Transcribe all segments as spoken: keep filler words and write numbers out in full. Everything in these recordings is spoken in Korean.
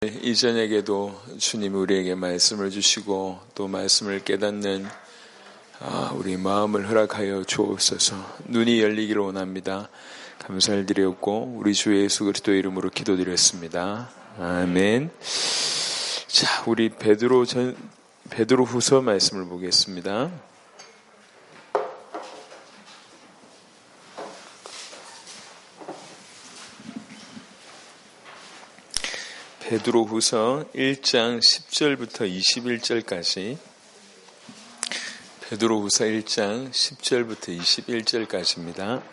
이 저녁에도 주님이 우리에게 말씀을 주시고 또 말씀을 깨닫는 우리 마음을 허락하여 주옵소서. 눈이 열리기를 원합니다. 감사를 드렸고 우리 주 예수 그리스도의 이름으로 기도드렸습니다. 아멘. 자, 우리 베드로 전 베드로 후서 말씀을 보겠습니다. 베드로 후서 일 장 십 절부터 이십일 절까지 베드로 후서 일 장 십 절부터 이십일 절까지입니다.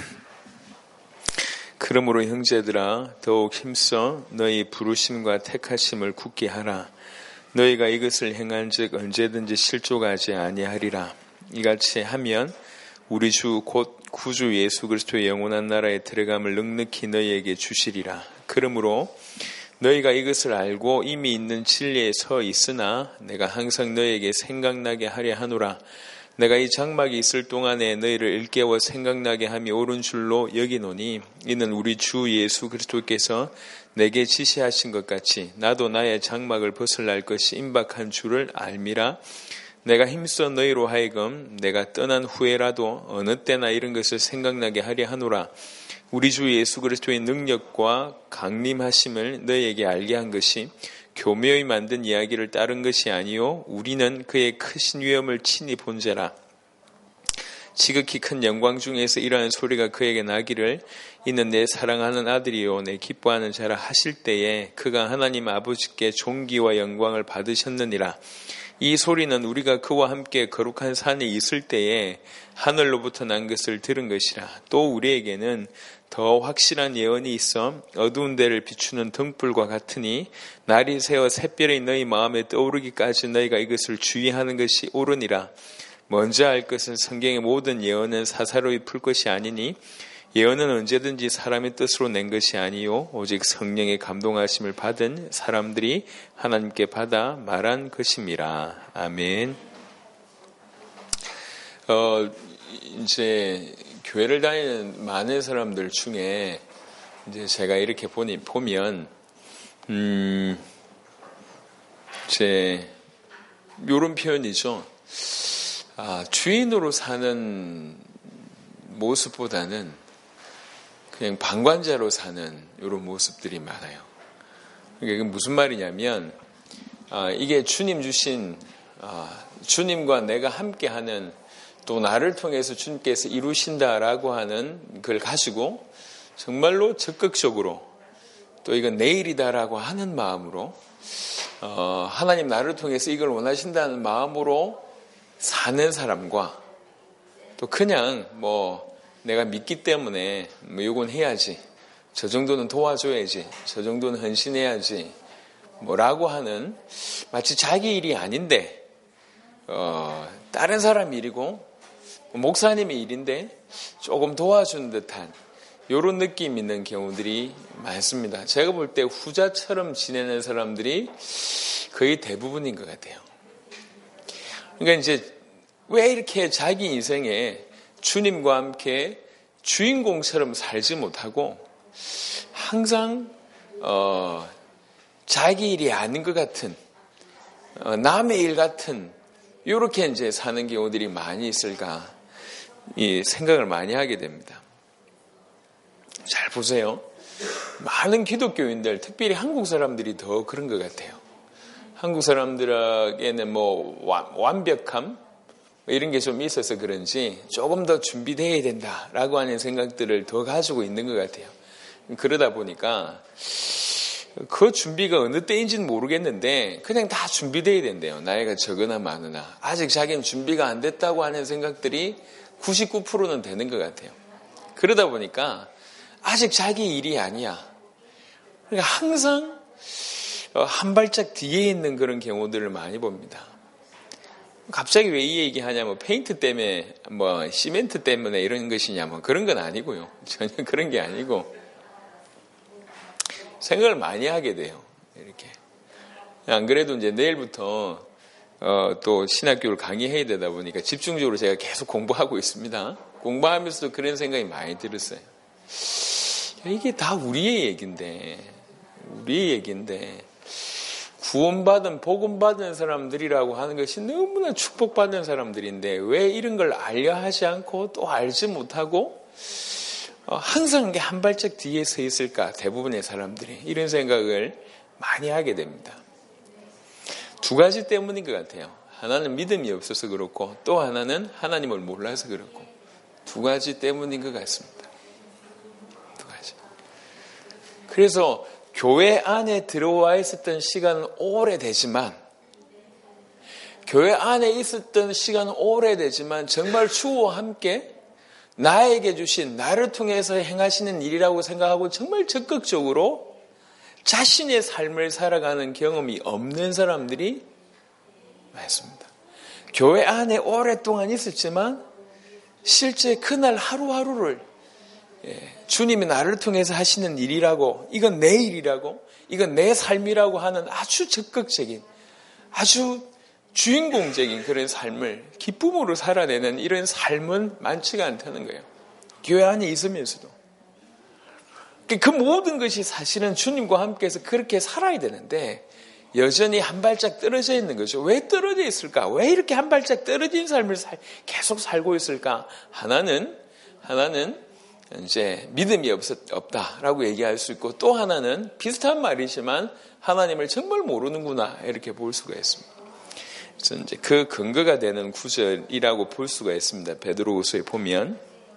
그러므로 형제들아 더욱 힘써 너희 부르심과 택하심을 굳게 하라. 너희가 이것을 행한 즉 언제든지 실족하지 아니하리라. 이같이 하면 우리 주 곧 구주 예수 그리스도의 영원한 나라에 들어감을 넉넉히 너희에게 주시리라. 그러므로 너희가 이것을 알고 이미 있는 진리에 서 있으나 내가 항상 너희에게 생각나게 하려 하노라. 내가 이 장막이 있을 동안에 너희를 일깨워 생각나게 함이 옳은 줄로 여기노니 이는 우리 주 예수 그리스도께서 내게 지시하신 것 같이 나도 나의 장막을 벗어날 것이 임박한 줄을 알미라. 내가 힘써 너희로 하여금 내가 떠난 후에라도 어느 때나 이런 것을 생각나게 하려 하노라. 우리 주 예수 그리스도의 능력과 강림하심을 너희에게 알게 한 것이 교묘히 만든 이야기를 따른 것이 아니요 우리는 그의 크신 위엄을 친히 본죄라. 지극히 큰 영광 중에서 이러한 소리가 그에게 나기를 이는 내 사랑하는 아들이요 내 기뻐하는 자라 하실 때에 그가 하나님 아버지께 존귀와 영광을 받으셨느니라. 이 소리는 우리가 그와 함께 거룩한 산에 있을 때에 하늘로부터 난 것을 들은 것이라. 또 우리에게는 더 확실한 예언이 있어 어두운 데를 비추는 등불과 같으니 날이 새어 샛별이 너희 마음에 떠오르기까지 너희가 이것을 주의하는 것이 옳으니라. 먼저 알 것은 성경의 모든 예언은 사사로이 풀 것이 아니니 예언은 언제든지 사람의 뜻으로 낸 것이 아니요 오직 성령의 감동하심을 받은 사람들이 하나님께 받아 말한 것임이라. 아멘. 어, 이제 교회를 다니는 많은 사람들 중에 이제 제가 이렇게 보니 보면 음, 제 요런 표현이죠. 아, 주인으로 사는 모습보다는 그냥 방관자로 사는 이런 모습들이 많아요. 이게 무슨 말이냐면 아, 이게 주님 주신 아, 주님과 내가 함께하는 또 나를 통해서 주님께서 이루신다라고 하는 걸 가지고 정말로 적극적으로 또 이건 내일이다라고 하는 마음으로 어, 하나님 나를 통해서 이걸 원하신다는 마음으로 사는 사람과 또 그냥 뭐 내가 믿기 때문에 뭐 이건 해야지, 저 정도는 도와줘야지, 저 정도는 헌신해야지 뭐라고 하는 마치 자기 일이 아닌데 어, 다른 사람 일이고 목사님의 일인데 조금 도와주는 듯한 이런 느낌 있는 경우들이 많습니다. 제가 볼 때 후자처럼 지내는 사람들이 거의 대부분인 것 같아요. 그러니까 이제 왜 이렇게 자기 인생에 주님과 함께 주인공처럼 살지 못하고 항상 어, 자기 일이 아닌 것 같은 어, 남의 일 같은 이렇게 이제 사는 경우들이 많이 있을까 이 생각을 많이 하게 됩니다. 잘 보세요. 많은 기독교인들, 특별히 한국 사람들이 더 그런 것 같아요. 한국 사람들에게는 뭐 완벽함 이런 게 좀 있어서 그런지 조금 더 준비되어야 된다라고 하는 생각들을 더 가지고 있는 것 같아요. 그러다 보니까 그 준비가 어느 때인지는 모르겠는데 그냥 다 준비되어야 된대요. 나이가 적으나 많으나. 아직 자기는 준비가 안 됐다고 하는 생각들이 구십구 퍼센트는 되는 것 같아요. 그러다 보니까 아직 자기 일이 아니야. 그러니까 항상 한 발짝 뒤에 있는 그런 경우들을 많이 봅니다. 갑자기 왜 이 얘기 하냐면 페인트 때문에 뭐 시멘트 때문에 이런 것이냐 뭐 그런 건 아니고요. 전혀 그런 게 아니고 생각을 많이 하게 돼요. 이렇게. 안 그래도 이제 내일부터 어, 또 신학교를 강의해야 되다 보니까 집중적으로 제가 계속 공부하고 있습니다. 공부하면서도 그런 생각이 많이 들었어요. 이게 다 우리의 얘기인데, 우리의 얘기인데 구원받은 복음받은 사람들이라고 하는 것이 너무나 축복받는 사람들인데 왜 이런 걸 알려 하지 않고 또 알지 못하고 항상 한 발짝 뒤에 서 있을까? 대부분의 사람들이 이런 생각을 많이 하게 됩니다. 두 가지 때문인 것 같아요. 하나는 믿음이 없어서 그렇고 또 하나는 하나님을 몰라서 그렇고 두 가지 때문인 것 같습니다. 두 가지. 그래서 교회 안에 들어와 있었던 시간은 오래되지만 교회 안에 있었던 시간은 오래되지만 정말 주와 함께 나에게 주신 나를 통해서 행하시는 일이라고 생각하고 정말 적극적으로 자신의 삶을 살아가는 경험이 없는 사람들이 많습니다. 교회 안에 오랫동안 있었지만 실제 그날 하루하루를 주님이 나를 통해서 하시는 일이라고, 이건 내 일이라고, 이건 내 삶이라고 하는 아주 적극적인, 아주 주인공적인 그런 삶을 기쁨으로 살아내는 이런 삶은 많지가 않다는 거예요. 교회 안에 있으면서도. 그 모든 것이 사실은 주님과 함께해서 그렇게 살아야 되는데 여전히 한 발짝 떨어져 있는 거죠. 왜 떨어져 있을까? 왜 이렇게 한 발짝 떨어진 삶을 계속 살고 있을까? 하나는, 하나는 이제 믿음이 없었, 없다라고 얘기할 수 있고 또 하나는 비슷한 말이지만 하나님을 정말 모르는구나 이렇게 볼 수가 있습니다. 그래서 이제 그 근거가 되는 구절이라고 볼 수가 있습니다. 베드로후서에 보면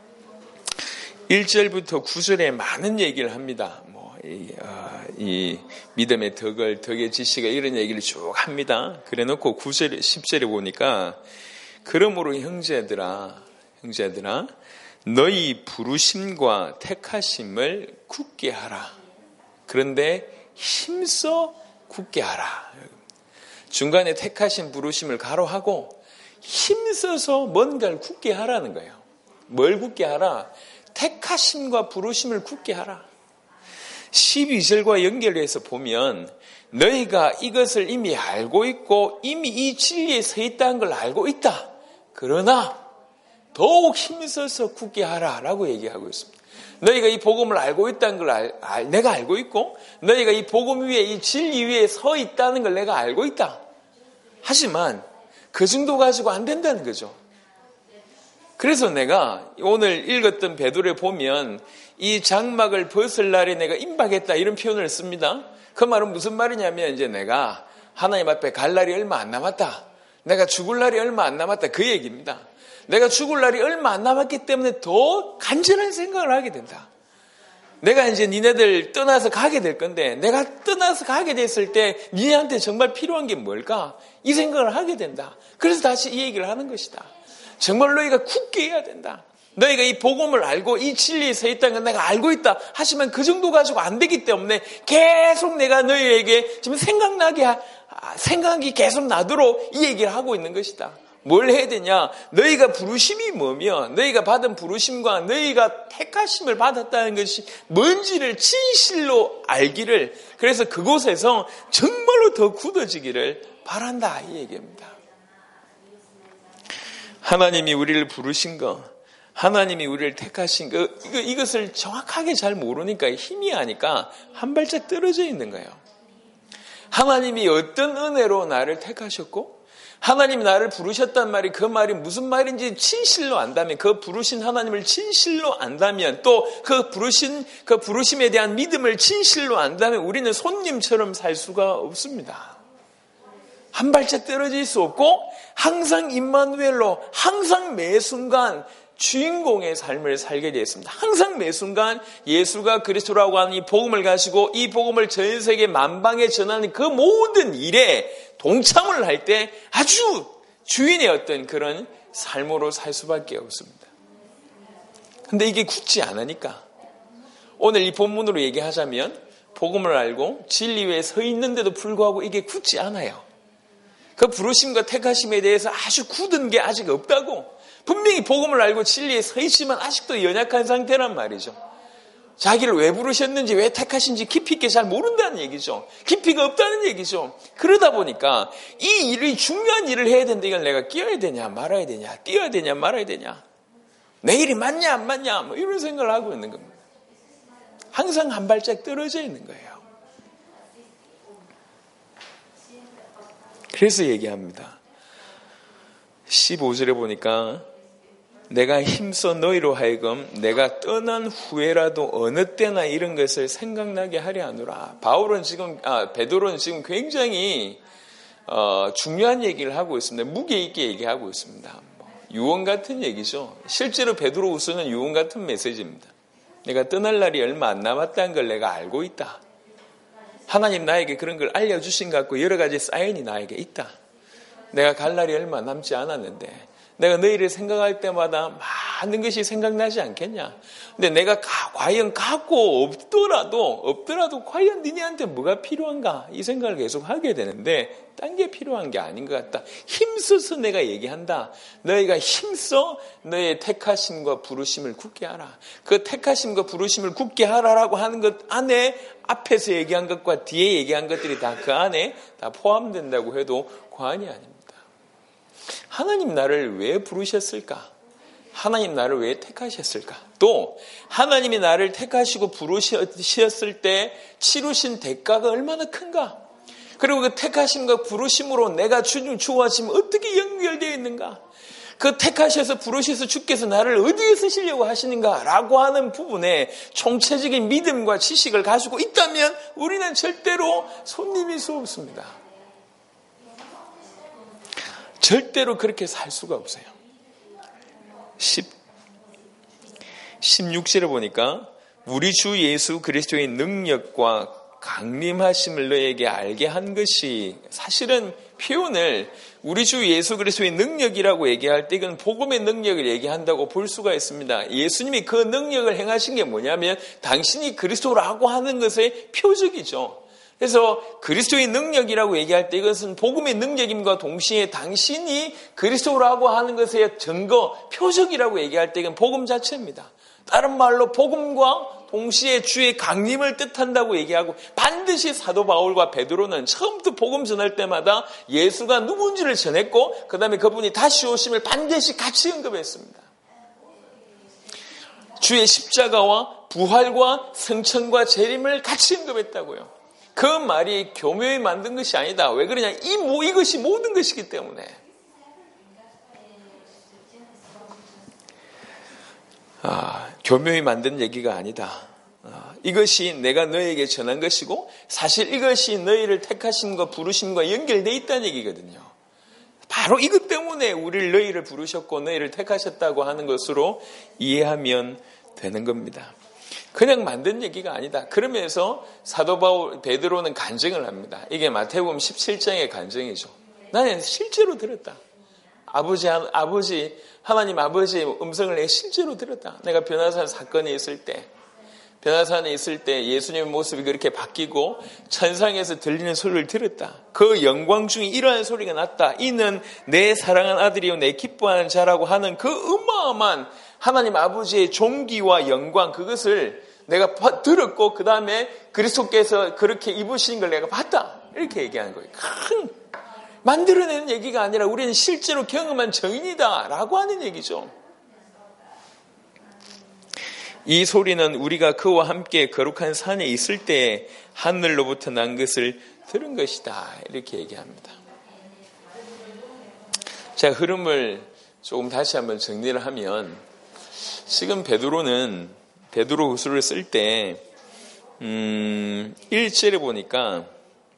일 절부터 구 절에 많은 얘기를 합니다. 뭐, 이, 어, 이 믿음의 덕을, 덕의 지식을 이런 얘기를 쭉 합니다. 그래 놓고 구 절, 십 절에 보니까 그러므로 형제들아, 형제들아, 너희 부르심과 택하심을 굳게 하라. 그런데 힘써 굳게 하라. 중간에 택하신 부르심을 가로하고 힘써서 뭔가를 굳게 하라는 거예요. 뭘 굳게 하라? 택하심과 부르심을 굳게 하라. 십이 절과 연결해서 보면 너희가 이것을 이미 알고 있고 이미 이 진리에 서 있다는 걸 알고 있다. 그러나 더욱 힘써서 굳게 하라라고 얘기하고 있습니다. 너희가 이 복음을 알고 있다는 걸 알, 알, 내가 알고 있고 너희가 이 복음 위에 이 진리 위에 서 있다는 걸 내가 알고 있다. 하지만 그 정도 가지고 안 된다는 거죠. 그래서 내가 오늘 읽었던 베드로에 보면 이 장막을 벗을 날에 내가 임박했다 이런 표현을 씁니다. 그 말은 무슨 말이냐면 이제 내가 하나님 앞에 갈 날이 얼마 안 남았다. 내가 죽을 날이 얼마 안 남았다. 그 얘기입니다. 내가 죽을 날이 얼마 안 남았기 때문에 더 간절한 생각을 하게 된다. 내가 이제 니네들 떠나서 가게 될 건데 내가 떠나서 가게 됐을 때 니네한테 정말 필요한 게 뭘까? 이 생각을 하게 된다. 그래서 다시 이 얘기를 하는 것이다. 정말 너희가 굳게 해야 된다. 너희가 이 복음을 알고 이 진리에 서 있다는 건 내가 알고 있다. 하지만 그 정도 가지고 안 되기 때문에 계속 내가 너희에게 지금 생각나게 생각이 계속 나도록 이 얘기를 하고 있는 것이다. 뭘 해야 되냐? 너희가 부르심이 뭐며 너희가 받은 부르심과 너희가 택하심을 받았다는 것이 뭔지를 진실로 알기를, 그래서 그곳에서 정말로 더 굳어지기를 바란다 이 얘기입니다. 하나님이 우리를 부르신 거, 하나님이 우리를 택하신 거, 이거, 이것을 정확하게 잘 모르니까 희미하니까 한 발짝 떨어져 있는 거예요. 하나님이 어떤 은혜로 나를 택하셨고 하나님이 나를 부르셨단 말이 그 말이 무슨 말인지 진실로 안다면, 그 부르신 하나님을 진실로 안다면, 또 그 부르신 그 부르심에 대한 믿음을 진실로 안다면 우리는 손님처럼 살 수가 없습니다. 한 발짝 떨어질 수 없고 항상 임마누엘로 항상 매 순간 주인공의 삶을 살게 되었습니다. 항상 매 순간 예수가 그리스도라고 하는 이 복음을 가지고 이 복음을 전 세계 만방에 전하는 그 모든 일에 동참을 할 때 아주 주인의 어떤 그런 삶으로 살 수밖에 없습니다. 근데 이게 굳지 않으니까 오늘 이 본문으로 얘기하자면 복음을 알고 진리 위에 서 있는데도 불구하고 이게 굳지 않아요. 그 부르심과 택하심에 대해서 아주 굳은 게 아직 없다고, 분명히 복음을 알고 진리에 서 있지만 아직도 연약한 상태란 말이죠. 자기를 왜 부르셨는지 왜 택하신지 깊이 있게 잘 모른다는 얘기죠. 깊이가 없다는 얘기죠. 그러다 보니까 이 일이 중요한 일을 해야 되는데 이걸 내가 끼어야 되냐 말아야 되냐, 뛰어야 되냐 말아야 되냐, 내 일이 맞냐 안 맞냐 뭐 이런 생각을 하고 있는 겁니다. 항상 한 발짝 떨어져 있는 거예요. 그래서 얘기합니다. 십오 절에 보니까 내가 힘써 너희로 하여금 내가 떠난 후에라도 어느 때나 이런 것을 생각나게 하려 하노라. 바울은 지금, 아, 베드로는 지금 굉장히 어, 중요한 얘기를 하고 있습니다. 무게 있게 얘기하고 있습니다. 뭐, 유언 같은 얘기죠. 실제로 베드로후서는 유언 같은 메시지입니다. 내가 떠날 날이 얼마 안 남았다는 걸 내가 알고 있다. 하나님 나에게 그런 걸 알려주신 것 같고 여러 가지 사인이 나에게 있다. 내가 갈 날이 얼마 남지 않았는데 내가 너희를 생각할 때마다 많은 것이 생각나지 않겠냐. 근데 내가 가, 과연 갖고 없더라도 없더라도 과연 니네한테 뭐가 필요한가 이 생각을 계속 하게 되는데 딴 게 필요한 게 아닌 것 같다. 힘써서 내가 얘기한다. 너희가 힘써 너의 택하심과 부르심을 굳게 하라. 그 택하심과 부르심을 굳게 하라라고 하는 것 안에 앞에서 얘기한 것과 뒤에 얘기한 것들이 다 그 안에 다 포함된다고 해도 과언이 아닙니다. 하나님 나를 왜 부르셨을까? 하나님 나를 왜 택하셨을까? 또 하나님이 나를 택하시고 부르셨을 때 치르신 대가가 얼마나 큰가? 그리고 그 택하심과 부르심으로 내가 주님 주어지면 어떻게 연결되어 있는가? 그 택하셔서 부르셔서 주께서 나를 어디에 쓰시려고 하시는가? 라고 하는 부분에 총체적인 믿음과 지식을 가지고 있다면 우리는 절대로 손님일 수 없습니다. 절대로 그렇게 살 수가 없어요. 십육 절에 보니까 우리 주 예수 그리스도의 능력과 강림하심을 너에게 알게 한 것이 사실은 표현을 우리 주 예수 그리스도의 능력이라고 얘기할 때 이건 복음의 능력을 얘기한다고 볼 수가 있습니다. 예수님이 그 능력을 행하신 게 뭐냐면 당신이 그리스도라고 하는 것의 표적이죠. 그래서 그리스도의 능력이라고 얘기할 때 이것은 복음의 능력임과 동시에 당신이 그리스도라고 하는 것의 증거, 표적이라고 얘기할 때 이건 복음 자체입니다. 다른 말로 복음과 동시에 주의 강림을 뜻한다고 얘기하고 반드시 사도 바울과 베드로는 처음부터 복음 전할 때마다 예수가 누군지를 전했고 그 다음에 그분이 다시 오심을 반드시 같이 언급했습니다. 주의 십자가와 부활과 승천과 재림을 같이 언급했다고요. 그 말이 교묘히 만든 것이 아니다. 왜 그러냐? 이, 뭐, 이것이 모든 것이기 때문에. 아, 교묘히 만든 얘기가 아니다. 아, 이것이 내가 너에게 전한 것이고 사실 이것이 너희를 택하심과 부르심과 연결되어 있다는 얘기거든요. 바로 이것 때문에 우리를 너희를 부르셨고 너희를 택하셨다고 하는 것으로 이해하면 되는 겁니다. 그냥 만든 얘기가 아니다. 그러면서 사도 바울 베드로는 간증을 합니다. 이게 마태복음 십칠 장의 간증이죠. 나는 실제로 들었다. 아버지 아버지 하나님 아버지의 음성을 내가 실제로 들었다. 내가 변화산 사건이 있을 때 변화산에 있을 때 예수님의 모습이 그렇게 바뀌고 천상에서 들리는 소리를 들었다. 그 영광 중에 이러한 소리가 났다. 이는 내 사랑하는 아들이요 내 기뻐하는 자라고 하는 그 어마어마한 하나님 아버지의 존귀와 영광 그것을 내가 들었고 그 다음에 그리스도께서 그렇게 입으신 걸 내가 봤다. 이렇게 얘기하는 거예요. 큰 만들어내는 얘기가 아니라 우리는 실제로 경험한 증인이다 라고 하는 얘기죠. 이 소리는 우리가 그와 함께 거룩한 산에 있을 때 하늘로부터 난 것을 들은 것이다. 이렇게 얘기합니다. 자, 흐름을 조금 다시 한번 정리를 하면 지금 베드로는 베드로후서를 쓸 때 음, 일 절에 보니까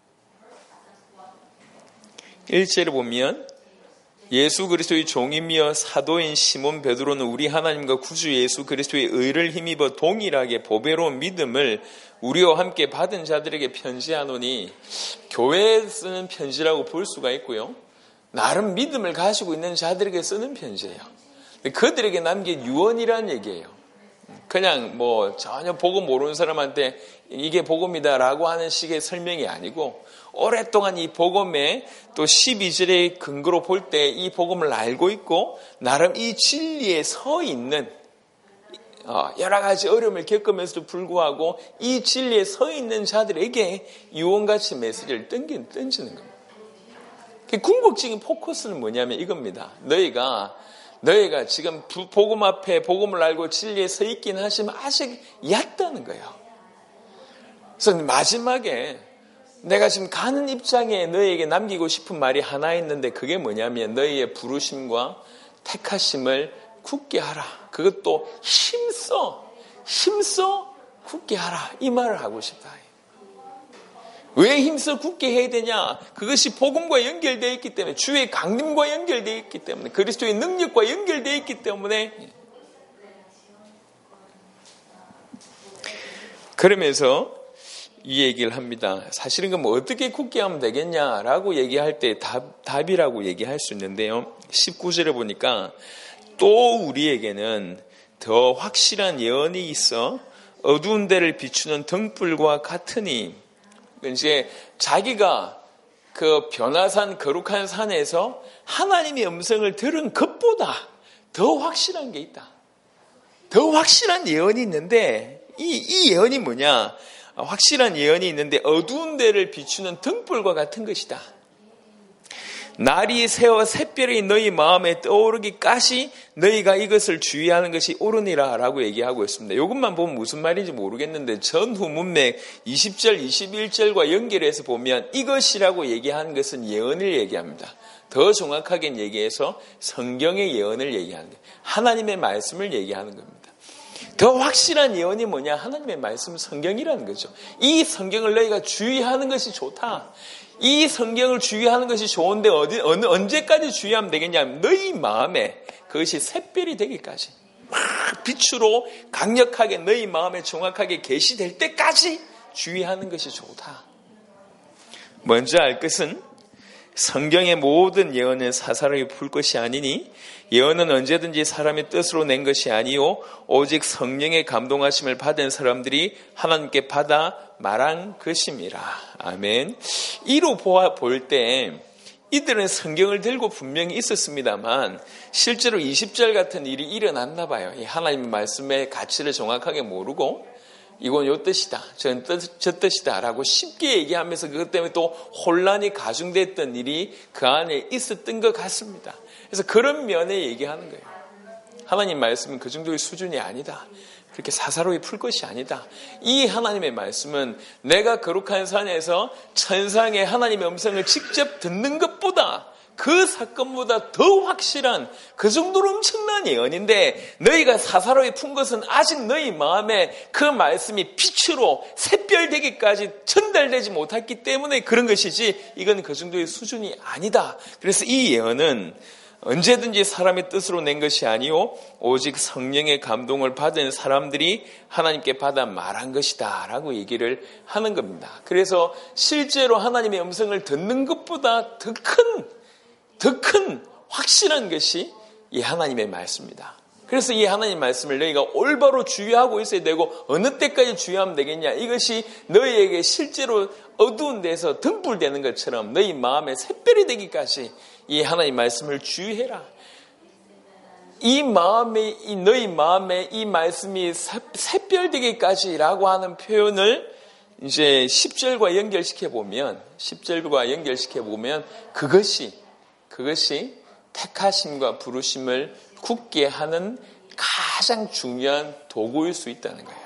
일 절에 보면 예수 그리스도의 종이며 사도인 시몬 베드로는 우리 하나님과 구주 예수 그리스도의 의를 힘입어 동일하게 보배로운 믿음을 우리와 함께 받은 자들에게 편지하노니 교회에 쓰는 편지라고 볼 수가 있고요. 나름 믿음을 가지고 있는 자들에게 쓰는 편지예요. 그들에게 남긴 유언이라는 얘기예요. 그냥 뭐 전혀 복음 모르는 사람한테 이게 복음이다라고 하는 식의 설명이 아니고 오랫동안 이 복음에 또 십이 절의 근거로 볼 때 이 복음을 알고 있고 나름 이 진리에 서 있는 여러 가지 어려움을 겪으면서도 불구하고 이 진리에 서 있는 자들에게 유언같이 메시지를 던지는 겁니다. 궁극적인 포커스는 뭐냐면 이겁니다. 너희가 너희가 지금 복음 앞에 복음을 알고 진리에 서 있긴 하지만 아직 얕다는 거예요. 그래서 마지막에 내가 지금 가는 입장에 너희에게 남기고 싶은 말이 하나 있는데 그게 뭐냐면 너희의 부르심과 택하심을 굳게 하라. 그것도 힘써 힘써 굳게 하라. 이 말을 하고 싶다. 왜 힘써 굳게 해야 되냐? 그것이 복음과 연결되어 있기 때문에, 주의 강림과 연결되어 있기 때문에, 그리스도의 능력과 연결되어 있기 때문에. 그러면서 이 얘기를 합니다. 사실은 그럼 어떻게 굳게 하면 되겠냐라고 얘기할 때 답, 답이라고 얘기할 수 있는데요. 십구 절에 보니까 또 우리에게는 더 확실한 예언이 있어 어두운 데를 비추는 등불과 같으니, 이제 자기가 그 변화산 거룩한 산에서 하나님의 음성을 들은 것보다 더 확실한 게 있다. 더 확실한 예언이 있는데 이, 이 예언이 뭐냐? 확실한 예언이 있는데 어두운 데를 비추는 등불과 같은 것이다. 날이 새어 샛별이 너희 마음에 떠오르기까지 너희가 이것을 주의하는 것이 옳으니라 라고 얘기하고 있습니다. 이것만 보면 무슨 말인지 모르겠는데 전후 문맥 이십 절 이십일 절과 연결해서 보면 이것이라고 얘기하는 것은 예언을 얘기합니다. 더 정확하게 얘기해서 성경의 예언을 얘기하는 거예요. 하나님의 말씀을 얘기하는 겁니다. 더 확실한 예언이 뭐냐? 하나님의 말씀 성경이라는 거죠. 이 성경을 너희가 주의하는 것이 좋다. 이 성경을 주의하는 것이 좋은데 어디, 어느, 언제까지 주의하면 되겠냐면 너희 마음에 그것이 샛별이 되기까지 막 빛으로 강력하게 너희 마음에 정확하게 계시될 때까지 주의하는 것이 좋다. 먼저 알 것은 성경의 모든 예언은 사사로이 풀 것이 아니니 예언은 언제든지 사람의 뜻으로 낸 것이 아니요 오직 성령의 감동하심을 받은 사람들이 하나님께 받아 말한 것임이라. 아멘. 이로 볼 때 이들은 성경을 들고 분명히 있었습니다만 실제로 이십 절 같은 일이 일어났나 봐요. 하나님의 말씀의 가치를 정확하게 모르고 이건 요 뜻이다, 저, 뜻, 저 뜻이다 라고 쉽게 얘기하면서 그것 때문에 또 혼란이 가중됐던 일이 그 안에 있었던 것 같습니다. 그래서 그런 면에 얘기하는 거예요. 하나님 말씀은 그 정도의 수준이 아니다. 그렇게 사사로이 풀 것이 아니다. 이 하나님의 말씀은 내가 거룩한 산에서 천상의 하나님의 음성을 직접 듣는 것보다 그 사건보다 더 확실한 그 정도로 엄청난 예언인데 너희가 사사로이 푼 것은 아직 너희 마음에 그 말씀이 빛으로 샛별되기까지 전달되지 못했기 때문에 그런 것이지 이건 그 정도의 수준이 아니다. 그래서 이 예언은 언제든지 사람의 뜻으로 낸 것이 아니요 오직 성령의 감동을 받은 사람들이 하나님께 받아 말한 것이다 라고 얘기를 하는 겁니다. 그래서 실제로 하나님의 음성을 듣는 것보다 더 큰 더 큰 확실한 것이 이 하나님의 말씀입니다. 그래서 이 하나님 말씀을 너희가 올바로 주의하고 있어야 되고 어느 때까지 주의하면 되겠냐? 이것이 너희에게 실제로 어두운 데서 등불되는 것처럼 너희 마음에 샛별이 되기까지 이 하나님 말씀을 주의해라. 이 마음에, 이 너희 마음에 이 말씀이 샛별되기까지라고 하는 표현을 이제 십 절과 연결시켜 보면, 십 절과 연결시켜 보면 그것이 그것이 택하심과 부르심을 굳게 하는 가장 중요한 도구일 수 있다는 거예요.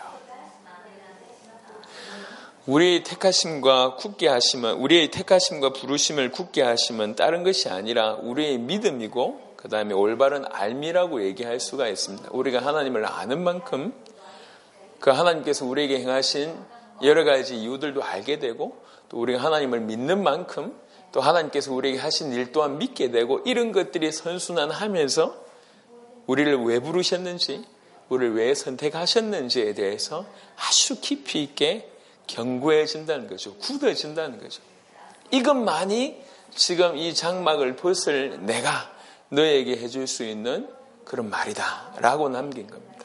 우리의 택하심과 굳게 하심은, 우리의 택하심과 부르심을 굳게 하심은 다른 것이 아니라 우리의 믿음이고 그 다음에 올바른 알미라고 얘기할 수가 있습니다. 우리가 하나님을 아는 만큼 그 하나님께서 우리에게 행하신 여러 가지 이유들도 알게 되고 또 우리가 하나님을 믿는 만큼 또 하나님께서 우리에게 하신 일 또한 믿게 되고 이런 것들이 선순환하면서 우리를 왜 부르셨는지 우리를 왜 선택하셨는지에 대해서 아주 깊이 있게 견고해진다는 거죠. 굳어진다는 거죠. 이것만이 지금 이 장막을 벗을 내가 너에게 해줄 수 있는 그런 말이다 라고 남긴 겁니다.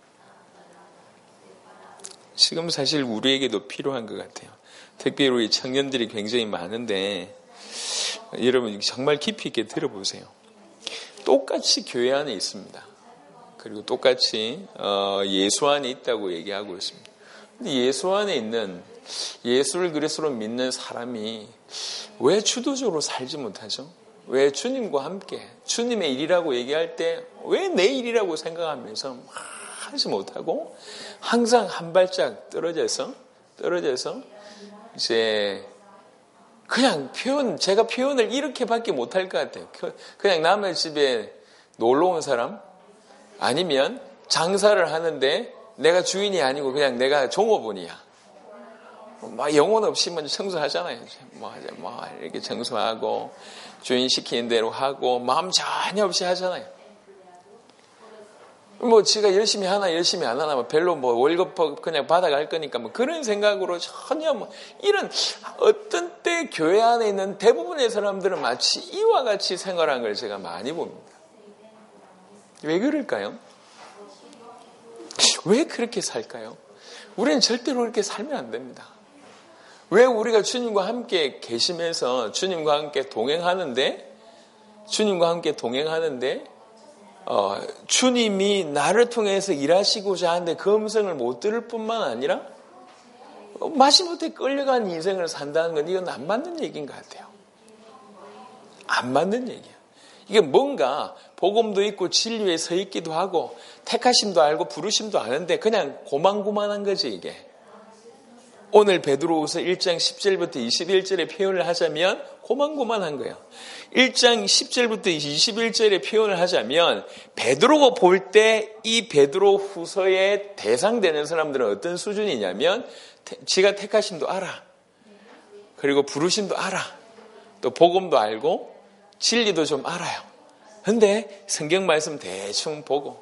지금 사실 우리에게도 필요한 것 같아요. 특별히 우리 청년들이 굉장히 많은데 여러분 정말 깊이 있게 들어보세요. 똑같이 교회 안에 있습니다. 그리고 똑같이 예수 안에 있다고 얘기하고 있습니다. 근데 예수 안에 있는 예수를 그리스도로 믿는 사람이 왜 주도적으로 살지 못하죠? 왜 주님과 함께 주님의 일이라고 얘기할 때 왜 내 일이라고 생각하면서 하지 못하고 항상 한 발짝 떨어져서 떨어져서 이제 그냥 표현, 제가 표현을 이렇게밖에 못할 것 같아요. 그냥 남의 집에 놀러 온 사람, 아니면 장사를 하는데 내가 주인이 아니고 그냥 내가 종업원이야. 막 영혼 없이 먼저 청소하잖아요. 뭐, 뭐 이렇게 청소하고 주인 시키는 대로 하고 마음 전혀 없이 하잖아요. 뭐 지가 열심히 하나 열심히 안 하나 뭐 별로 뭐 월급 그냥 받아갈 거니까 뭐 그런 생각으로 전혀 뭐 이런 어떤 때 교회 안에 있는 대부분의 사람들은 마치 이와 같이 생활한 걸 제가 많이 봅니다. 왜 그럴까요? 왜 그렇게 살까요? 우리는 절대로 그렇게 살면 안 됩니다. 왜 우리가 주님과 함께 계시면서 주님과 함께 동행하는데 주님과 함께 동행하는데 어, 주님이 나를 통해서 일하시고자 하는데 그 음성을 못 들을 뿐만 아니라 마지못해 끌려간 인생을 산다는 건 이건 안 맞는 얘기인 것 같아요. 안 맞는 얘기야. 이게 뭔가 복음도 있고 진리에 서 있기도 하고 택하심도 알고 부르심도 아는데 그냥 고만고만한 거지 이게. 오늘 베드로후서 일 장 십 절부터 이십일 절의 표현을 하자면 고만고만한 거예요. 일 장 십 절부터 이십일 절의 표현을 하자면 베드로가 볼 때 이 베드로후서에 대상되는 사람들은 어떤 수준이냐면 지가 택하심도 알아. 그리고 부르심도 알아. 또 복음도 알고 진리도 좀 알아요. 근데 성경 말씀 대충 보고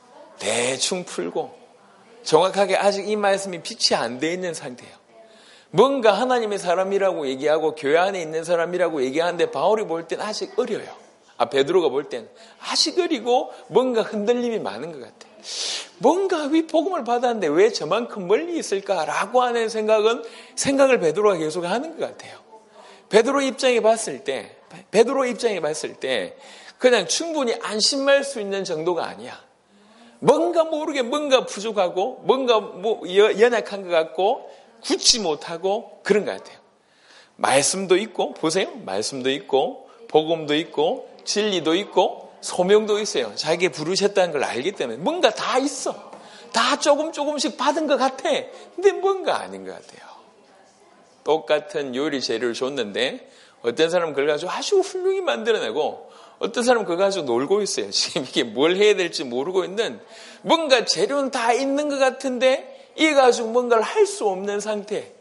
대충 풀고 정확하게 아직 이 말씀이 빛이 안 돼 있는 상태예요. 뭔가 하나님의 사람이라고 얘기하고 교회 안에 있는 사람이라고 얘기하는데 바울이 볼 땐 아직 어려요. 아 베드로가 볼 땐 아직 어리고 뭔가 흔들림이 많은 것 같아요. 뭔가 이 복음을 받았는데 왜 저만큼 멀리 있을까라고 하는 생각은 생각을 베드로가 계속 하는 것 같아요. 베드로 입장에 봤을 때 베드로 입장에 봤을 때 그냥 충분히 안심할 수 있는 정도가 아니야. 뭔가 모르게 뭔가 부족하고 뭔가 뭐 연약한 것 같고 굳지 못하고 그런 것 같아요. 말씀도 있고 보세요. 말씀도 있고 복음도 있고 진리도 있고 소명도 있어요. 자기가 부르셨다는 걸 알기 때문에 뭔가 다 있어. 다 조금 조금씩 받은 것 같아. 근데 뭔가 아닌 것 같아요. 똑같은 요리 재료를 줬는데 어떤 사람은 그걸 가지고 아주 훌륭히 만들어내고 어떤 사람은 그거 가지고 놀고 있어요. 지금 이게 뭘 해야 될지 모르고 있는 뭔가 재료는 다 있는 것 같은데 이거 가지고 뭔가를 할 수 없는 상태.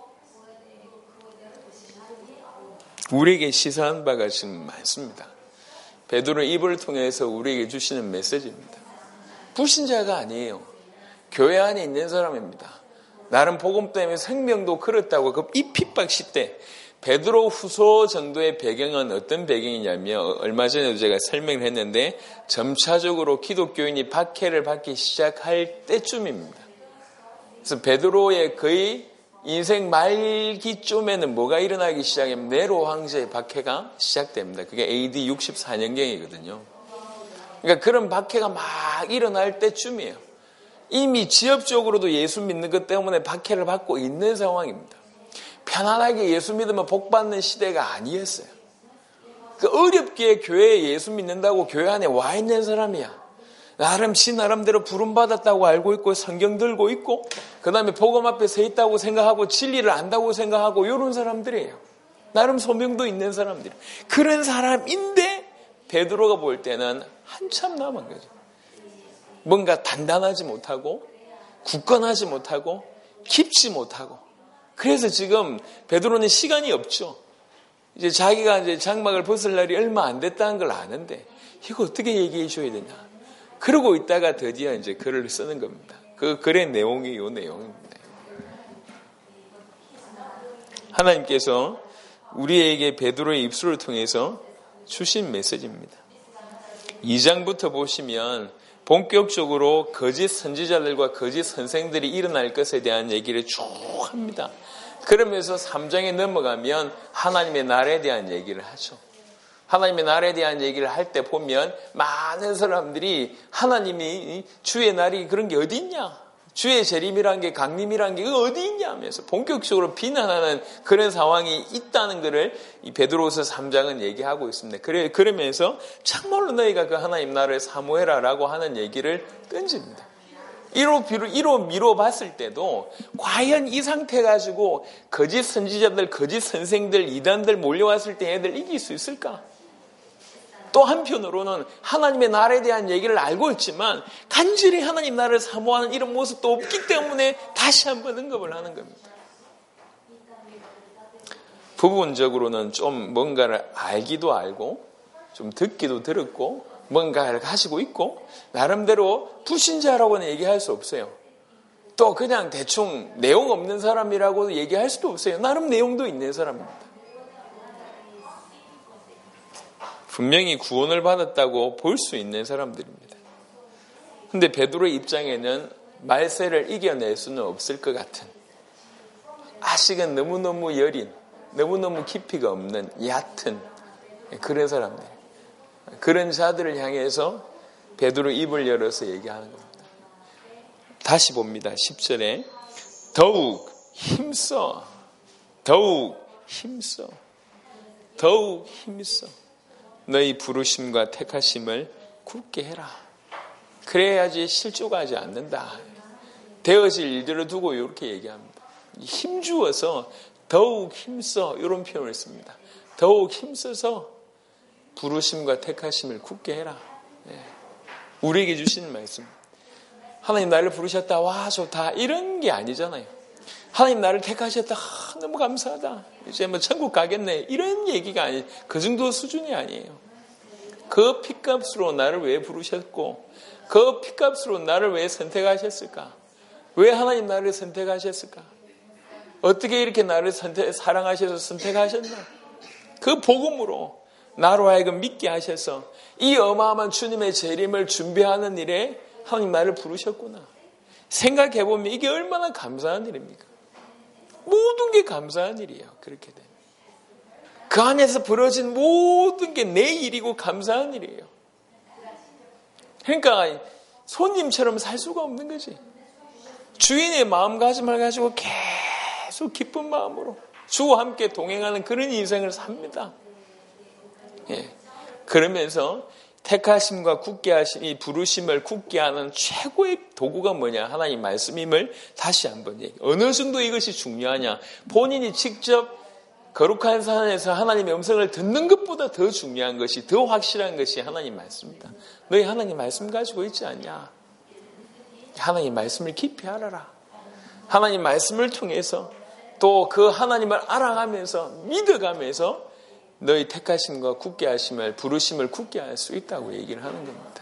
우리에게 시사한 바가 지금 많습니다. 베드로의 입을 통해서 우리에게 주시는 메시지입니다. 불신자가 아니에요. 교회 안에 있는 사람입니다. 나름 복음 때문에 생명도 그렇다고 그 이 핍박 시대 베드로 후서 정도의 배경은 어떤 배경이냐면 얼마 전에도 제가 설명을 했는데 점차적으로 기독교인이 박해를 받기 시작할 때쯤입니다. 그래서 베드로의 거의 인생 말기쯤에는 뭐가 일어나기 시작하면 네로 황제의 박해가 시작됩니다. 그게 에이디 육십사 년경이거든요. 그러니까 그런 박해가 막 일어날 때쯤이에요. 이미 지엽적으로도 예수 믿는 것 때문에 박해를 받고 있는 상황입니다. 편안하게 예수 믿으면 복 받는 시대가 아니었어요. 그 어렵게 교회에 예수 믿는다고 교회 안에 와 있는 사람이야. 나름 지 나름대로 부름받았다고 알고 있고 성경 들고 있고 그 다음에 복음 앞에 서 있다고 생각하고 진리를 안다고 생각하고 이런 사람들이에요. 나름 소명도 있는 사람들. 그런 사람인데 베드로가 볼 때는 한참 남은 거죠. 뭔가 단단하지 못하고 굳건하지 못하고 깊지 못하고 그래서 지금 베드로는 시간이 없죠. 이제 자기가 이제 장막을 벗을 날이 얼마 안 됐다는 걸 아는데 이거 어떻게 얘기해 줘야 되냐. 그러고 있다가 드디어 이제 글을 쓰는 겁니다. 그 글의 내용이 이 내용입니다. 하나님께서 우리에게 베드로의 입술을 통해서 주신 메시지입니다. 이 장부터 보시면 본격적으로 거짓 선지자들과 거짓 선생들이 일어날 것에 대한 얘기를 쭉 합니다. 그러면서 삼 장에 넘어가면 하나님의 나라에 대한 얘기를 하죠. 하나님의 나라에 대한 얘기를 할 때 보면 많은 사람들이 하나님이 주의 날이 그런 게 어디 있냐? 주의 재림이란 게 강림이란 게 어디 있냐 하면서 본격적으로 비난하는 그런 상황이 있다는 것을 이 베드로후서 삼 장은 얘기하고 있습니다. 그래, 그러면서 참말로 너희가 그 하나님 나라를 사모해라 라고 하는 얘기를 던집니다. 이로, 이로 미뤄봤을 때도 과연 이 상태 가지고 거짓 선지자들, 거짓 선생들, 이단들 몰려왔을 때 애들 이길 수 있을까? 또 한편으로는 하나님의 나라에 대한 얘기를 알고 있지만 간절히 하나님 나라를 사모하는 이런 모습도 없기 때문에 다시 한번 언급을 하는 겁니다. 부분적으로는 좀 뭔가를 알기도 알고 좀 듣기도 들었고 뭔가를 가지고 있고 나름대로 불신자라고는 얘기할 수 없어요. 또 그냥 대충 내용 없는 사람이라고 얘기할 수도 없어요. 나름 내용도 있는 사람입니다. 분명히 구원을 받았다고 볼 수 있는 사람들입니다. 그런데 베드로의 입장에는 말세를 이겨낼 수는 없을 것 같은, 아직은 너무너무 여린, 너무너무 깊이가 없는 얕은 그런 사람들, 그런 자들을 향해서 베드로 입을 열어서 얘기하는 겁니다. 다시 봅니다. 십 절에 더욱 힘써, 더욱 힘써, 더욱 힘써 너희 부르심과 택하심을 굳게 해라. 그래야지 실족하지 않는다. 되어질 일들을 두고 이렇게 얘기합니다. 힘주어서 더욱 힘써, 이런 표현을 씁니다. 더욱 힘써서 부르심과 택하심을 굳게 해라. 네. 우리에게 주시는 말씀. 하나님 나를 부르셨다, 와 좋다, 이런 게 아니잖아요. 하나님 나를 택하셨다, 아, 너무 감사하다, 이제 뭐 천국 가겠네, 이런 얘기가 아니, 그 정도 수준이 아니에요. 그 핏값으로 나를 왜 부르셨고 그 핏값으로 나를 왜 선택하셨을까? 왜 하나님 나를 선택하셨을까? 어떻게 이렇게 나를 선택, 사랑하셔서 선택하셨나? 그 복음으로 나로 하여금 믿게 하셔서 이 어마어마한 주님의 재림을 준비하는 일에 하나님 나를 부르셨구나. 생각해보면 이게 얼마나 감사한 일입니까? 모든 게 감사한 일이에요. 그렇게 되면. 그 안에서 벌어진 모든 게 내 일이고 감사한 일이에요. 그러니까 손님처럼 살 수가 없는 거지. 주인의 마음가짐을 가지고 계속 기쁜 마음으로 주와 함께 동행하는 그런 인생을 삽니다. 예. 그러면서 택하심과 굳게 하심, 이 부르심을 굳게 하는 최고의 도구가 뭐냐? 하나님 말씀임을 다시 한번 얘기. 어느 정도 이것이 중요하냐? 본인이 직접 거룩한 산에서 하나님의 음성을 듣는 것보다 더 중요한 것이, 더 확실한 것이 하나님 말씀입니다. 너희 하나님 말씀 가지고 있지 않냐? 하나님 말씀을 깊이 알아라. 하나님 말씀을 통해서 또 그 하나님을 알아가면서 믿어가면서 너희 택하심과 굳게 하심을, 부르심을 굳게 할 수 있다고 얘기를 하는 겁니다.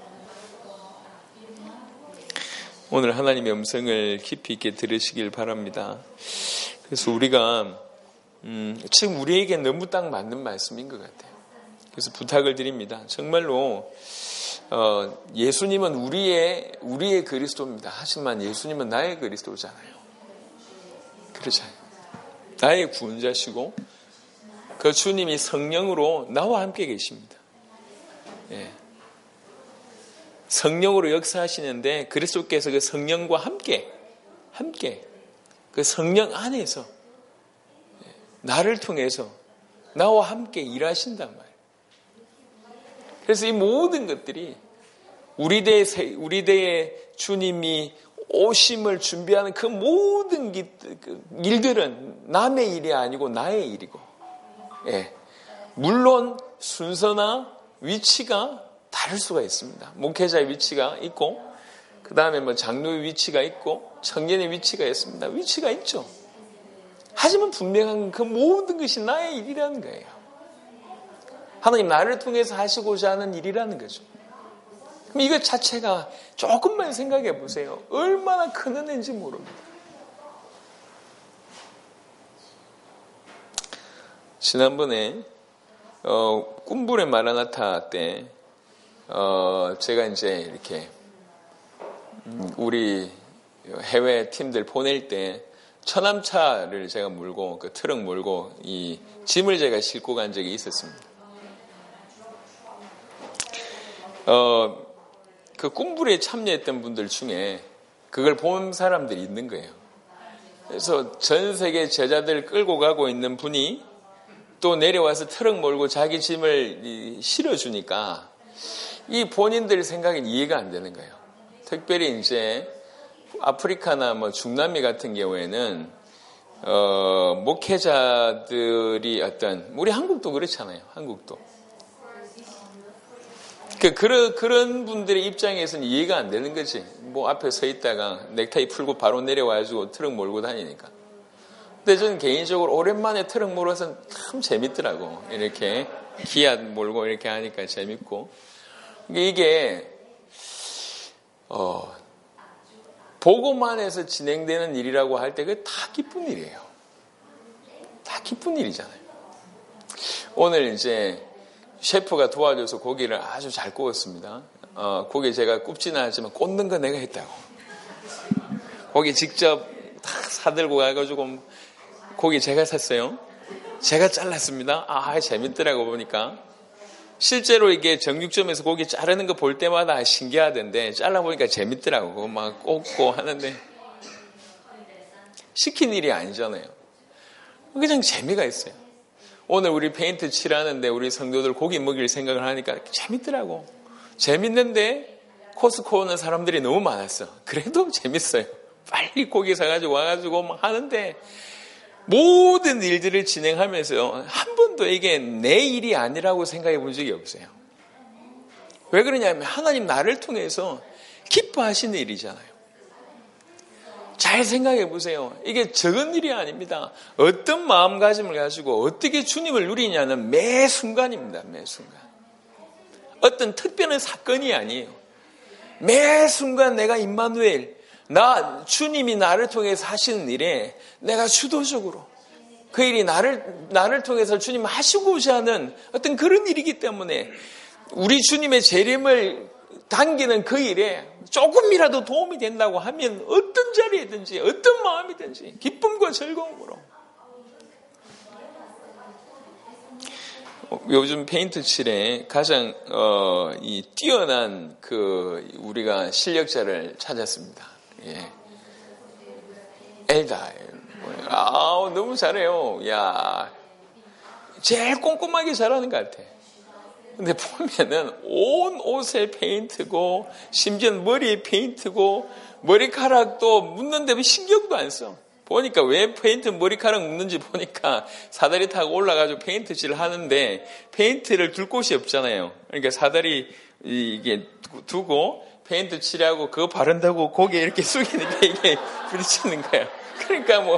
오늘 하나님의 음성을 깊이 있게 들으시길 바랍니다. 그래서 우리가 음, 지금 우리에게 너무 딱 맞는 말씀인 것 같아요. 그래서 부탁을 드립니다. 정말로 어, 예수님은 우리의 우리의 그리스도입니다. 하지만 예수님은 나의 그리스도잖아요. 그렇잖아요. 나의 구원자시고 그 주님이 성령으로 나와 함께 계십니다. 예. 성령으로 역사하시는데 그리스도께서 그 성령과 함께 함께 그 성령 안에서 나를 통해서 나와 함께 일하신단 말이에요. 그래서 이 모든 것들이 우리 대에 우리 대에 주님이 오심을 준비하는 그 모든 일들은 남의 일이 아니고 나의 일이고, 예. 물론 순서나 위치가 다를 수가 있습니다. 목회자의 위치가 있고, 그 다음에 뭐 장로의 위치가 있고, 청년의 위치가 있습니다. 위치가 있죠. 하지만 분명한 그 모든 것이 나의 일이라는 거예요. 하나님 나를 통해서 하시고자 하는 일이라는 거죠. 그럼 이것 자체가 조금만 생각해 보세요. 얼마나 큰 은혜인지 모릅니다. 지난번에 어, 꿈불의 마라나타 때 어, 제가 이제 이렇게 우리 해외 팀들 보낼 때 처남차를 제가 몰고, 그 트럭 몰고 이 짐을 제가 싣고 간 적이 있었습니다. 어, 그 꿈불에 참여했던 분들 중에 그걸 본 사람들이 있는 거예요. 그래서 전 세계 제자들 끌고 가고 있는 분이 또 내려와서 트럭 몰고 자기 짐을 실어주니까 이 본인들 생각엔 이해가 안 되는 거예요. 특별히 이제 아프리카나 뭐 중남미 같은 경우에는 어, 목회자들이 어떤 우리 한국도 그렇잖아요. 한국도 그 그런 그런 분들의 입장에서는 이해가 안 되는 거지. 뭐 앞에 서 있다가 넥타이 풀고 바로 내려와가지고 트럭 몰고 다니니까. 근데 저는 개인적으로 오랜만에 트럭 몰아서 참 재밌더라고. 이렇게 기아 몰고 이렇게 하니까 재밌고. 이게 어, 보고만 해서 진행되는 일이라고 할 때 그게 다 기쁜 일이에요. 다 기쁜 일이잖아요. 오늘 이제 셰프가 도와줘서 고기를 아주 잘 구웠습니다. 어, 고기 제가 굽지는 않지만 꽂는 거 내가 했다고. 고기 직접 다 사들고 가가지고 고기 제가 샀어요. 제가 잘랐습니다. 아, 재밌더라고 보니까. 실제로 이게 정육점에서 고기 자르는 거 볼 때마다 신기하던데 잘라보니까 재밌더라고. 그거 막 꽂고 하는데 시킨 일이 아니잖아요. 그냥 재미가 있어요. 오늘 우리 페인트 칠하는데 우리 성도들 고기 먹일 생각을 하니까 재밌더라고. 재밌는데 코스코 오는 사람들이 너무 많았어. 그래도 재밌어요. 빨리 고기 사가지고 와가지고 막 하는데 모든 일들을 진행하면서 한 번도 이게 내 일이 아니라고 생각해 본 적이 없어요. 왜 그러냐면 하나님 나를 통해서 기뻐하시는 일이잖아요. 잘 생각해 보세요. 이게 적은 일이 아닙니다. 어떤 마음가짐을 가지고 어떻게 주님을 누리냐는 매 순간입니다. 매 순간. 어떤 특별한 사건이 아니에요. 매 순간 내가 임마누엘, 나 주님이 나를 통해서 하시는 일에 내가 주도적으로 그 일이 나를 나를 통해서 주님 하시고자 하는 어떤 그런 일이기 때문에 우리 주님의 재림을 당기는 그 일에 조금이라도 도움이 된다고 하면 어떤 자리에든지 어떤 마음이든지 기쁨과 즐거움으로. 요즘 페인트 칠에 가장 어, 이 뛰어난 그 우리가 실력자를 찾았습니다. 예. 엘다. 아, 너무 잘해요. 야, 제일 꼼꼼하게 잘하는 것 같아. 근데 보면은 온 옷에 페인트고 심지어 머리에 페인트고 머리카락도 묻는데 신경도 안 써. 보니까 왜 페인트 머리카락 묻는지 보니까 사다리 타고 올라가지고 페인트 칠을 하는데 페인트를 둘 곳이 없잖아요. 그러니까 사다리 이게 두고 페인트 칠하고 그거 바른다고 고개 이렇게 숙이니까 이게 부딪히는 거야. 그러니까 뭐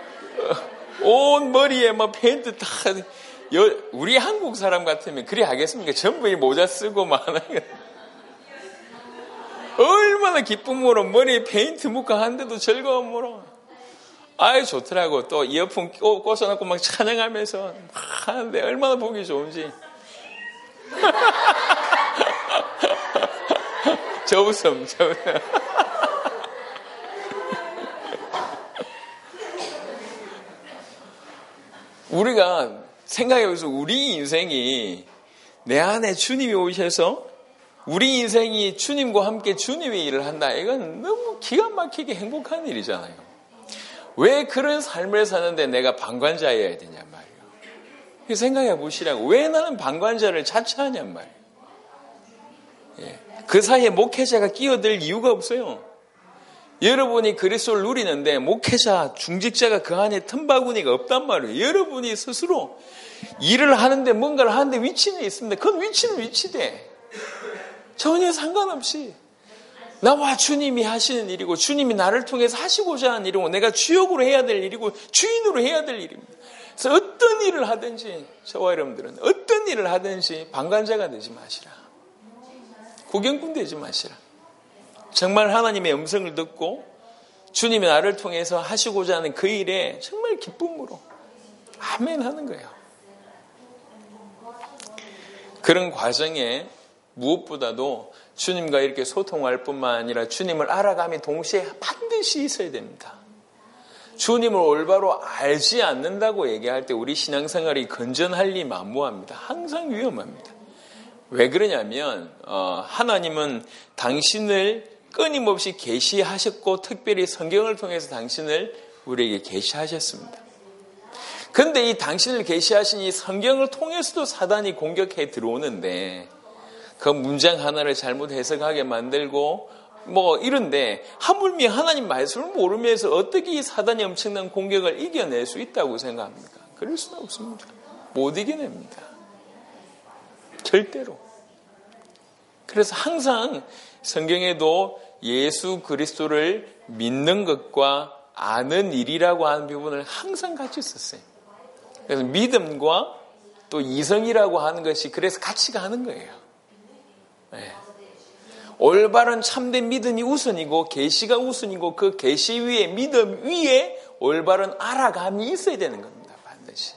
온 머리에 막 페인트 다 우리 한국 사람 같으면 그래 하겠습니까? 전부 이 모자 쓰고 막 하는 얼마나 기쁨으로 머리에 페인트 묻고 하는데도 즐거움으로 아유 좋더라고. 또 이어폰 꽂아놓고 막 찬양하면서 막 하는데 얼마나 보기 좋은지. 저 웃음 저 웃음. 우리가 생각해보세요. 우리 인생이 내 안에 주님이 오셔서 우리 인생이 주님과 함께 주님의 일을 한다. 이건 너무 기가 막히게 행복한 일이잖아요. 왜 그런 삶을 사는데 내가 방관자여야 되냔 말이에요. 생각해 보시라고. 왜 나는 방관자를 자처하냔 말이에요. 예. 그 사이에 목회자가 끼어들 이유가 없어요. 여러분이 그리스도를 누리는데 목회자, 중직자가 그 안에 틈바구니가 없단 말이에요. 여러분이 스스로 일을 하는데 뭔가를 하는데 위치는 있습니다. 그건 위치는 위치대. 전혀 상관없이 나와 주님이 하시는 일이고 주님이 나를 통해서 하시고자 하는 일이고 내가 주역으로 해야 될 일이고 주인으로 해야 될 일입니다. 그래서 어떤 일을 하든지 저와 여러분들은 어떤 일을 하든지 방관자가 되지 마시라. 구경꾼 되지 마시라. 정말 하나님의 음성을 듣고 주님이 나를 통해서 하시고자 하는 그 일에 정말 기쁨으로 아멘 하는 거예요. 그런 과정에 무엇보다도 주님과 이렇게 소통할 뿐만 아니라 주님을 알아감이 동시에 반드시 있어야 됩니다. 주님을 올바로 알지 않는다고 얘기할 때 우리 신앙생활이 건전할리 만무합니다. 항상 위험합니다. 왜 그러냐면 어, 하나님은 당신을 끊임없이 계시하셨고 특별히 성경을 통해서 당신을 우리에게 계시하셨습니다. 그런데 이 당신을 계시하신 이 성경을 통해서도 사단이 공격해 들어오는데 그 문장 하나를 잘못 해석하게 만들고 뭐 이런데 하물며 하나님 말씀을 모르면서 어떻게 이 사단이 엄청난 공격을 이겨낼 수 있다고 생각합니까? 그럴 수는 없습니다. 못 이겨냅니다. 절대로. 그래서 항상 성경에도 예수 그리스도를 믿는 것과 아는 일이라고 하는 부분을 항상 같이 썼어요. 그래서 믿음과 또 이성이라고 하는 것이 그래서 같이 가는 거예요. 네. 올바른 참된 믿음이 우선이고 계시가 우선이고 그 계시 위에 믿음 위에 올바른 알아감이 있어야 되는 겁니다. 반드시.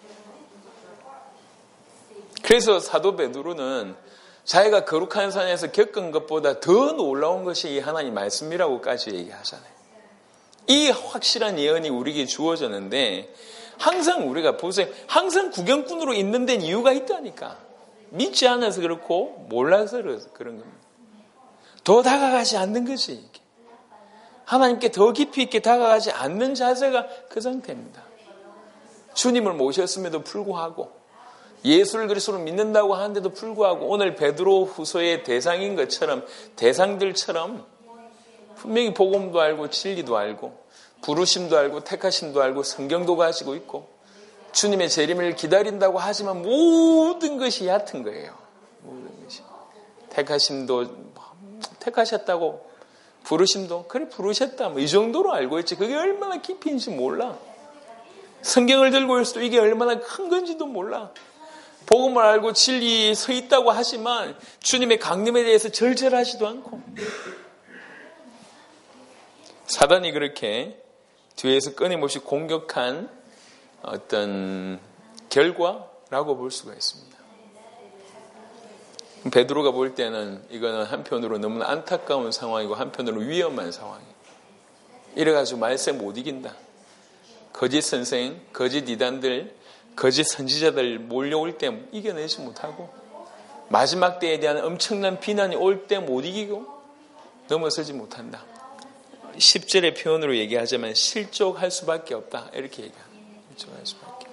그래서 사도 베드로는 자기가 거룩한 산에서 겪은 것보다 더 놀라운 것이 이 하나님 말씀이라고까지 얘기하잖아요. 이 확실한 예언이 우리에게 주어졌는데 항상 우리가 보세요. 항상 구경꾼으로 있는 데는 이유가 있다니까. 믿지 않아서 그렇고 몰라서 그런 겁니다. 더 다가가지 않는 거지. 하나님께 더 깊이 있게 다가가지 않는 자세가 그 상태입니다. 주님을 모셨음에도 불구하고 예수를 그리스도로 믿는다고 하는데도 불구하고 오늘 베드로 후서의 대상인 것처럼 대상들처럼 분명히 복음도 알고 진리도 알고 부르심도 알고 택하심도 알고 성경도 가지고 있고 주님의 재림을 기다린다고 하지만 모든 것이 얕은 거예요. 모든 것이. 택하심도 택하셨다고 부르심도 그래 부르셨다 뭐 이 정도로 알고 있지 그게 얼마나 깊이인지 몰라. 성경을 들고 있어도 이게 얼마나 큰 건지도 몰라. 복음을 알고 진리에 서 있다고 하지만 주님의 강림에 대해서 절절하지도 않고 사단이 그렇게 뒤에서 끊임없이 공격한 어떤 결과라고 볼 수가 있습니다. 베드로가 볼 때는 이거는 한편으로 너무나 안타까운 상황이고 한편으로 위험한 상황이에요. 이래가지고 말세 못 이긴다. 거짓 선생, 거짓 이단들, 거짓 선지자들 몰려올 때 이겨내지 못하고 마지막 때에 대한 엄청난 비난이 올 때 못 이기고 넘어서지 못한다. 십 절의 표현으로 얘기하자면 실족할 수밖에 없다. 이렇게 얘기합니다. 실족할 수밖에.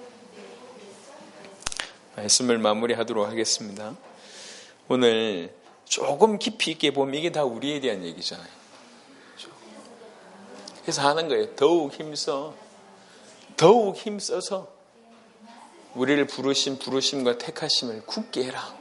말씀을 마무리하도록 하겠습니다. 오늘 조금 깊이 있게 보면 이게 다 우리에 대한 얘기잖아요. 그래서 하는 거예요. 더욱 힘써 더욱 힘써서 우리를 부르신 부르심과 택하심을 굳게 해라.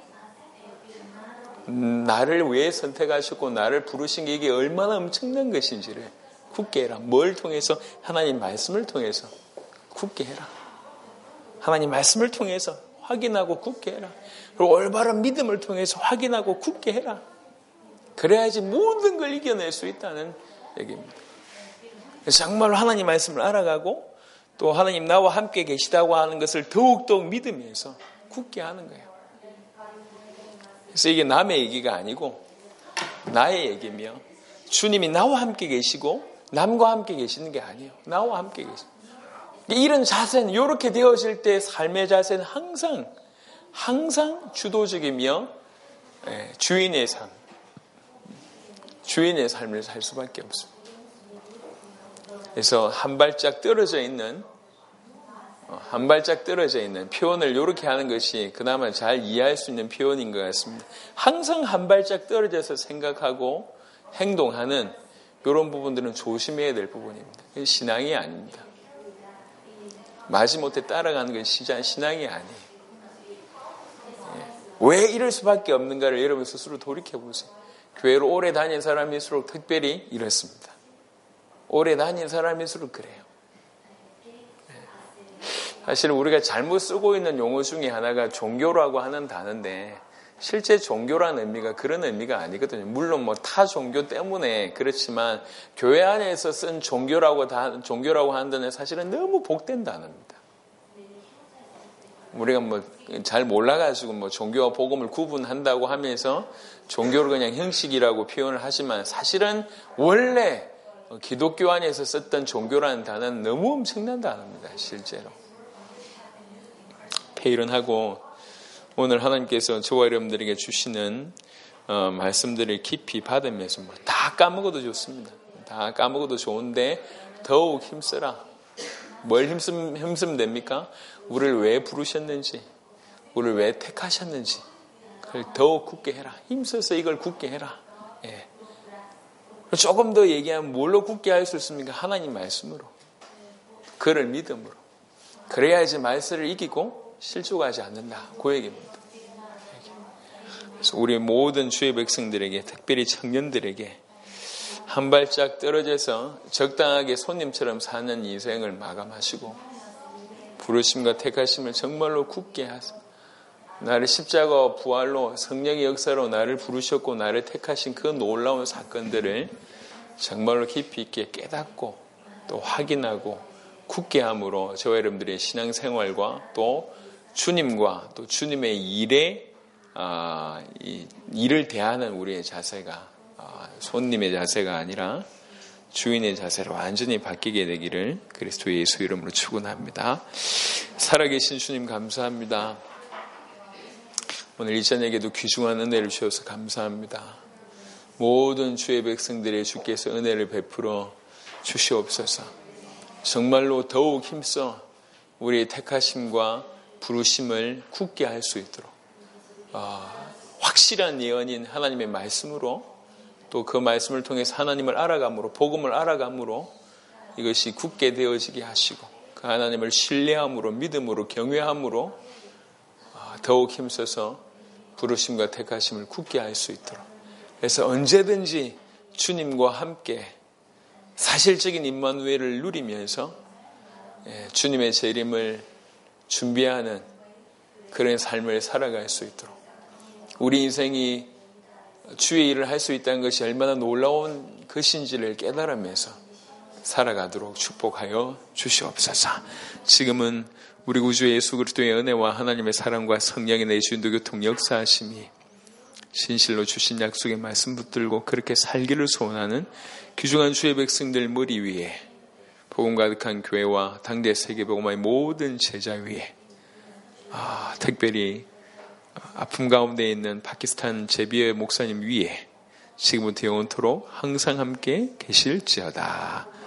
나를 왜 선택하셨고 나를 부르신 게 이게 얼마나 엄청난 것인지를 굳게 해라. 뭘 통해서? 하나님 말씀을 통해서 굳게 해라. 하나님 말씀을 통해서 확인하고 굳게 해라. 그리고 올바른 믿음을 통해서 확인하고 굳게 해라. 그래야지 모든 걸 이겨낼 수 있다는 얘기입니다. 그래서 정말로 하나님 말씀을 알아가고 또 하나님 나와 함께 계시다고 하는 것을 더욱더욱 믿으면서 굳게 하는 거예요. 그래서 이게 남의 얘기가 아니고 나의 얘기며 주님이 나와 함께 계시고 남과 함께 계시는 게 아니에요. 나와 함께 계십니다. 이런 자세는 이렇게 되어질 때 삶의 자세는 항상 항상 주도적이며 주인의 삶 주인의 삶을 살 수밖에 없습니다. 그래서 한 발짝 떨어져 있는 한 발짝 떨어져 있는 표현을 이렇게 하는 것이 그나마 잘 이해할 수 있는 표현인 것 같습니다. 항상 한 발짝 떨어져서 생각하고 행동하는 이런 부분들은 조심해야 될 부분입니다. 신앙이 아닙니다. 마지못해 따라가는 것이 신앙이 아니에요. 왜 이럴 수밖에 없는가를 여러분 스스로 돌이켜보세요. 교회를 오래 다닌 사람일수록 특별히 이렇습니다. 오래 다닌 사람일수록 그래요. 사실 우리가 잘못 쓰고 있는 용어 중에 하나가 종교라고 하는 단어인데 실제 종교라는 의미가 그런 의미가 아니거든요. 물론 뭐 타 종교 때문에 그렇지만 교회 안에서 쓴 종교라고 다, 종교라고 하는 단어는 사실은 너무 복된 단어입니다. 우리가 뭐 잘 몰라가지고 뭐 종교와 복음을 구분한다고 하면서 종교를 그냥 형식이라고 표현을 하지만 사실은 원래 기독교 안에서 썼던 종교라는 단어는 너무 엄청난 단어입니다. 실제로. 회의를 하고 오늘 하나님께서 저와 여러분들에게 주시는 어, 말씀들을 깊이 받으면서 뭐 다 까먹어도 좋습니다. 다 까먹어도 좋은데 더욱 힘써라. 뭘 힘쓰면, 힘쓰면 됩니까? 우리를 왜 부르셨는지 우리를 왜 택하셨는지 그걸 더욱 굳게 해라. 힘써서 이걸 굳게 해라. 예. 조금 더 얘기하면 뭘로 굳게 할 수 있습니까? 하나님 말씀으로. 그를 믿음으로. 그래야지 말세를 이기고 실족하지 않는다. 그 얘기입니다. 그래서 우리 모든 주의 백성들에게, 특별히 청년들에게 한 발짝 떨어져서 적당하게 손님처럼 사는 인생을 마감하시고 부르심과 택하심을 정말로 굳게 하세요. 나를 십자가와 부활로 성령의 역사로 나를 부르셨고 나를 택하신 그 놀라운 사건들을 정말로 깊이 있게 깨닫고 또 확인하고 굳게 함으로 저와 여러분들의 신앙생활과 또 주님과 또 주님의 일에 아, 이 일을 대하는 우리의 자세가 아, 손님의 자세가 아니라 주인의 자세로 완전히 바뀌게 되기를 그리스도 예수 이름으로 축원합니다. 살아계신 주님 감사합니다. 오늘 이 저녁에도 귀중한 은혜를 주셔서 감사합니다. 모든 주의 백성들의 주께서 은혜를 베풀어 주시옵소서. 정말로 더욱 힘써 우리의 택하심과 부르심을 굳게 할 수 있도록 어, 확실한 예언인 하나님의 말씀으로 또 그 말씀을 통해서 하나님을 알아감으로 복음을 알아감으로 이것이 굳게 되어지게 하시고 그 하나님을 신뢰함으로 믿음으로 경외함으로 어, 더욱 힘써서 부르심과 택하심을 굳게 할 수 있도록 그래서 언제든지 주님과 함께 사실적인 임마누엘을 누리면서 주님의 재림을 준비하는 그런 삶을 살아갈 수 있도록 우리 인생이 주의 일을 할 수 있다는 것이 얼마나 놀라운 것인지를 깨달으면서 살아가도록 축복하여 주시옵소서. 지금은 우리 구주 예수 그리스도의 은혜와 하나님의 사랑과 성령의 내주인도 교통 역사하심이 진실로 주신 약속의 말씀 붙들고 그렇게 살기를 소원하는 귀중한 주의 백성들 머리 위에 복음 가득한 교회와 당대 세계복음화의 모든 제자 위에 아, 특별히 아픔 가운데 있는 파키스탄 제비의 목사님 위에 지금부터 영원토록 항상 함께 계실지어다.